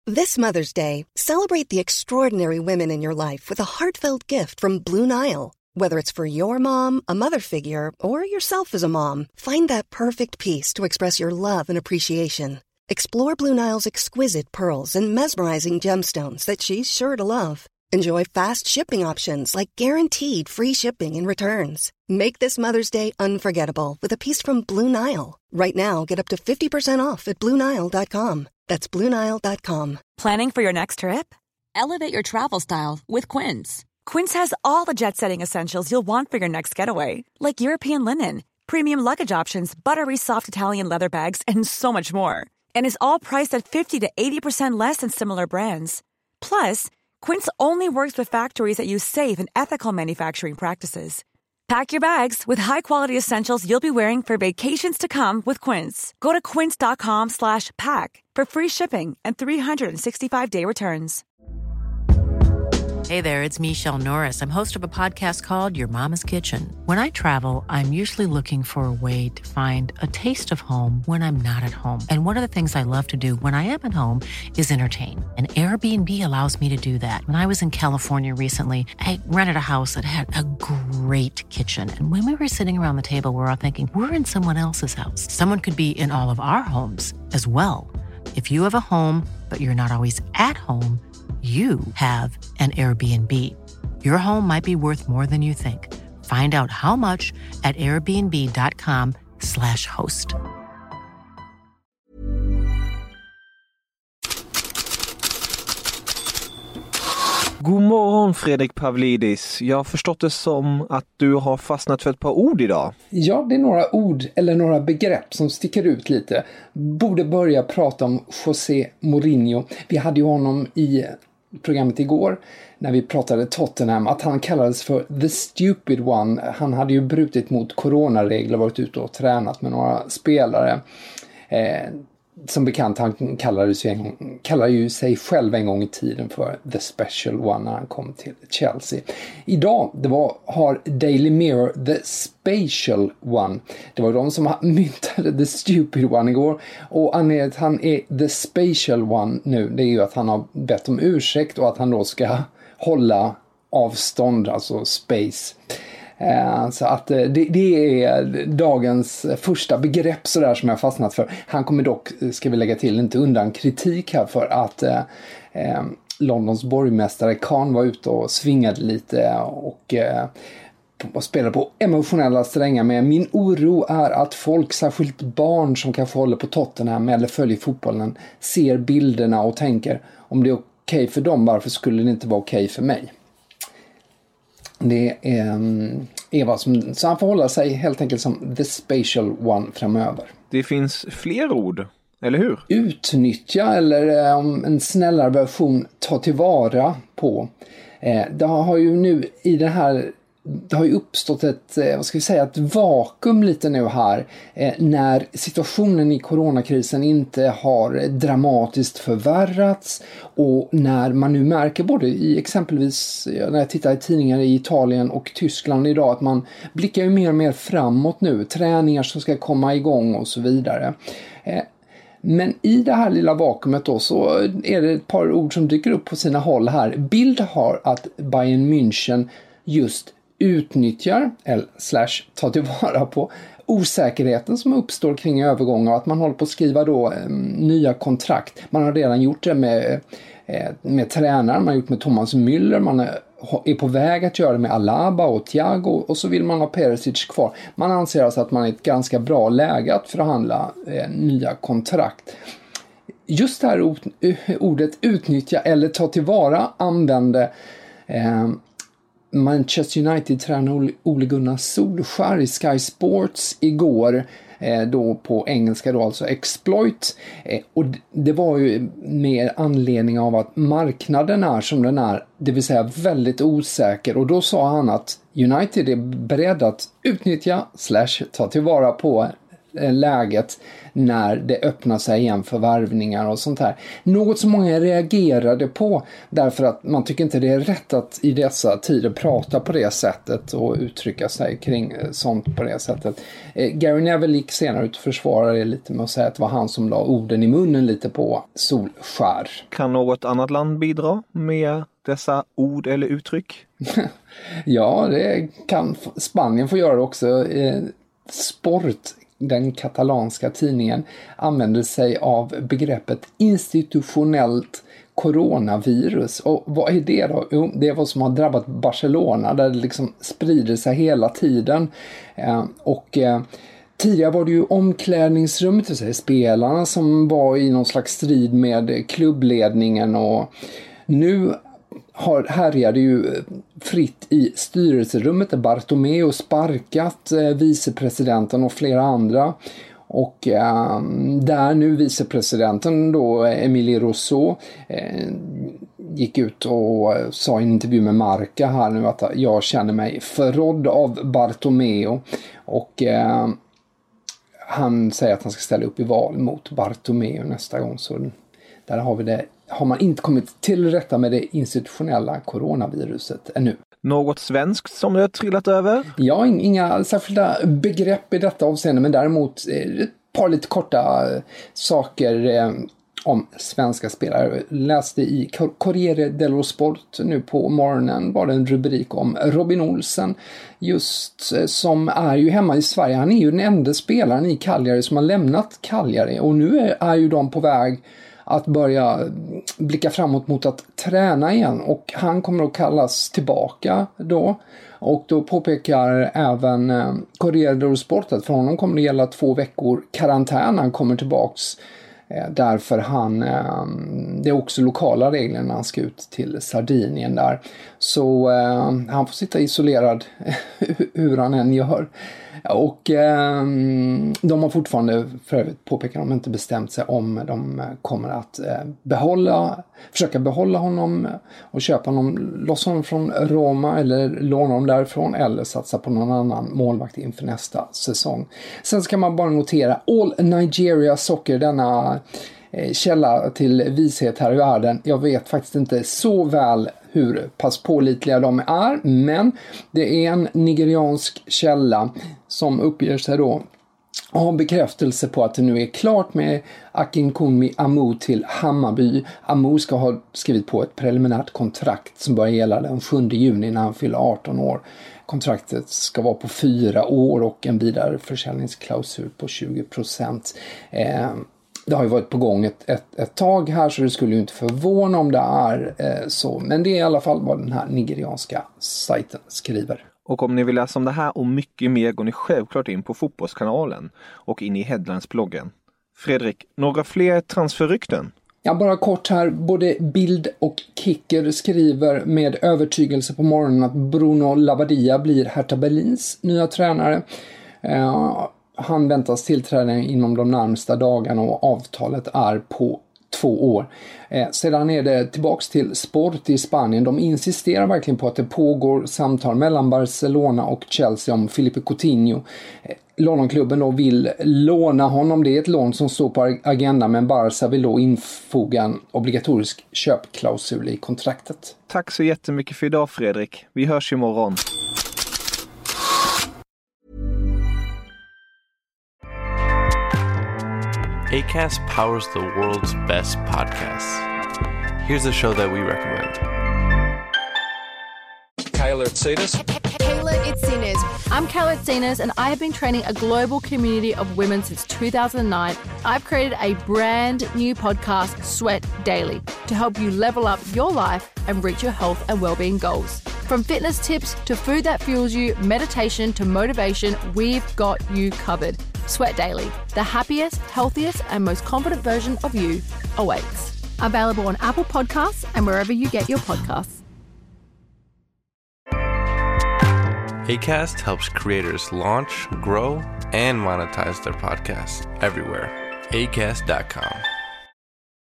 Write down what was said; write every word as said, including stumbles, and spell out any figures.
This Mother's Day, celebrate the extraordinary women in your life with a heartfelt gift from Blue Nile. Whether it's for your mom, a mother figure, or yourself as a mom, find that perfect piece to express your love and appreciation. Explore Blue Nile's exquisite pearls and mesmerizing gemstones that she's sure to love. Enjoy fast shipping options like guaranteed free shipping and returns. Make this Mother's Day unforgettable with a piece from Blue Nile. Right now, get up to fifty percent off at blue nile dot com. That's blue nile dot com. Planning for your next trip? Elevate your travel style with Quince. Quince has all the jet-setting essentials you'll want for your next getaway, like European linen, premium luggage options, buttery soft Italian leather bags, and so much more. And is all priced at fifty to eighty percent less than similar brands. Plus, Quince only works with factories that use safe and ethical manufacturing practices. Pack your bags with high-quality essentials you'll be wearing for vacations to come with Quince. Go to quince.com slash pack for free shipping and three sixty-five day returns. Hey there, it's Michelle Norris. I'm host of a podcast called Your Mama's Kitchen. When I travel, I'm usually looking for a way to find a taste of home when I'm not at home. And one of the things I love to do when I am at home is entertain. And Airbnb allows me to do that. When I was in California recently, I rented a house that had a great kitchen. And when we were sitting around the table, we were all thinking, we're in someone else's house. Someone could be in all of our homes as well. If you have a home, but you're not always at home, you have an Airbnb. Your home might be worth more than you think. Find out how much at airbnb.com slash host. God morgon Fredrik Pavlidis. Jag har förstått det som att du har fastnat för ett par ord idag. Ja, det är några ord eller några begrepp som sticker ut lite. Borde börja prata om José Mourinho. Vi hade ju honom i programmet igår när vi pratade Tottenham, att han kallades för the stupid one. Han hade ju brutit mot coronaregler och varit ute och tränat med några spelare. Eh, som bekant, han kallade sig, en gång, kallade ju sig själv en gång i tiden för the special one när han kom till Chelsea. Idag det var, har Daily Mirror the spatial one. Det var de som myntade the stupid one igår. Och anledningen till att han är the spatial one nu, det är ju att han har bett om ursäkt och att han då ska hålla avstånd, alltså space. Så att det, det är dagens första begrepp så där som jag har fastnat för. Han kommer dock, ska vi lägga till, inte undan kritik här för att eh, Londons borgmästare Khan var ute och svingade lite och, eh, och spelade på emotionella strängar med. Min oro är att folk, särskilt barn som kanske håller på Tottenham eller följer fotbollen, ser bilderna och tänker om det är okej för dem, varför skulle det inte vara okej för mig? Det är, är vad som, så han får hålla sig helt enkelt som the spatial one framöver. Det finns fler ord, eller hur? Utnyttja, eller um, en snällare version, ta tillvara på. Eh, det har ju nu i det här, det har ju uppstått ett, vad ska vi säga, ett vakuum lite nu här eh, när situationen i coronakrisen inte har dramatiskt förvärrats och när man nu märker både i exempelvis, när jag tittar i tidningar i Italien och Tyskland idag, att man blickar ju mer och mer framåt nu, träningar som ska komma igång och så vidare. Eh, Men i det här lilla vakuumet då så är det ett par ord som dyker upp på sina håll här. Bild har att Bayern München just utnyttjar eller slash tar tillvara på osäkerheten som uppstår kring övergångar och att man håller på att skriva då eh, nya kontrakt. Man har redan gjort det med, eh, med tränare, man har gjort med Thomas Müller, man är, är på väg att göra det med Alaba och Thiago och så vill man ha Perisic kvar. Man anser alltså att man är ett ganska bra läge att förhandla eh, nya kontrakt. Just det här ordet utnyttja eller ta tillvara använde eh, Manchester United-tränare Ole Gunnar Solskjaer i Sky Sports igår, eh, då på engelska då alltså exploit, eh, och det var ju med anledning av att marknaden är som den är, det vill säga väldigt osäker, och då sa han att United är beredd att utnyttja slash ta tillvara på läget när det öppnar sig igen för värvningar och sånt här. Något som många reagerade på därför att man tycker inte det är rätt att i dessa tider prata på det sättet och uttrycka sig kring sånt på det sättet. Eh, Gary Neville gick senare ut och försvarade det lite med att säga att det var han som la orden i munnen lite på Solskär. Kan något annat land bidra med dessa ord eller uttryck? Ja, det kan Spanien få göra också. Eh, Sport, den katalanska tidningen, använder sig av begreppet institutionellt coronavirus. Och vad är det då? Jo, det är vad som har drabbat Barcelona, där det liksom sprider sig hela tiden. Eh, och eh, tidigare var det ju omklädningsrummet, det vill säga spelarna, som var i någon slags strid med klubbledningen, och nu har härjade ju fritt i styrelserummet där Bartomeu sparkat eh, vicepresidenten och flera andra. Och eh, där nu vicepresidenten då, Emilie Rousseau, eh, gick ut och sa i en intervju med Marca här nu att jag känner mig förrådd av Bartomeu. Och eh, han säger att han ska ställa upp i val mot Bartomeu nästa gång. Så där har vi det. Har man inte kommit till rätta med det institutionella coronaviruset ännu. Något svenskt som du har trillat över? Ja, inga särskilda begrepp i detta avseende, men däremot ett par lite korta saker eh, om svenska spelare. Läste i Corriere dello Sport nu på morgonen, var det en rubrik om Robin Olsen, just eh, som är ju hemma i Sverige. Han är ju den enda spelaren i Cagliari som har lämnat Cagliari, och nu är, är ju de på väg att börja blicka framåt mot att träna igen, och han kommer att kallas tillbaka då. Och då påpekar även eh, Corriere dello Sport att för honom kommer det gälla två veckor karantän. Han kommer tillbaks eh, därför han, eh, det är också lokala regler när han ska ut till Sardinien där. Så eh, han får sitta isolerad hur han än gör. Och eh, de har fortfarande, för övrigt påpekar de, inte bestämt sig om de kommer att eh, behålla, försöka behålla honom och köpa honom, loss honom från Roma eller låna honom därifrån, eller satsa på någon annan målvakt inför nästa säsong. Sen ska man bara notera All Nigeria Soccer, denna eh, källa till vishet här i världen. Jag vet faktiskt inte så väl hur pass pålitliga de är, men det är en nigeriansk källa som uppger sig då och har bekräftelse på att det nu är klart med Akinkunmi Amu till Hammarby. Amu ska ha skrivit på ett preliminärt kontrakt som börjar gälla den sjunde juni när han fyller arton år. Kontraktet ska vara på fyra år och en vidare försäljningsklausul på tjugo procent. Eh, Det har ju varit på gång ett, ett, ett tag här, så det skulle ju inte förvåna om det är eh, så. Men det är i alla fall vad den här nigerianska sajten skriver. Och om ni vill läsa om det här och mycket mer går ni självklart in på Fotbollskanalen och in i Headlines-bloggen. Fredrik, några fler transferrykten? Ja, bara kort här. Både Bild och Kicker skriver med övertygelse på morgonen att Bruno Labbadia blir Hertha Berlins nya tränare. Eh, Han väntas tillträda inom de närmsta dagarna och avtalet är på två år. Eh, sedan är det tillbaks till Sport i Spanien. De insisterar verkligen på att det pågår samtal mellan Barcelona och Chelsea om Filipe Coutinho. Eh, Londonklubben då vill låna honom. Det är ett lån som står på agendan, men Barca vill då infoga en obligatorisk köpklausul i kontraktet. Tack så jättemycket för idag, Fredrik. Vi hörs imorgon. Acast powers the world's best podcasts. Here's a show that we recommend. Kayla Itsinas. Kayla Itsinas. I'm Kayla Itsinas, and I have been training a global community of women since two thousand nine. I've created a brand new podcast, Sweat Daily, to help you level up your life and reach your health and well-being goals. From fitness tips to food that fuels you, meditation to motivation, we've got you covered. Sweat Daily, the happiest, healthiest, and most confident version of you awaits. Available on Apple Podcasts and wherever you get your podcasts. Acast helps creators launch, grow, and monetize their podcasts everywhere. acast dot com.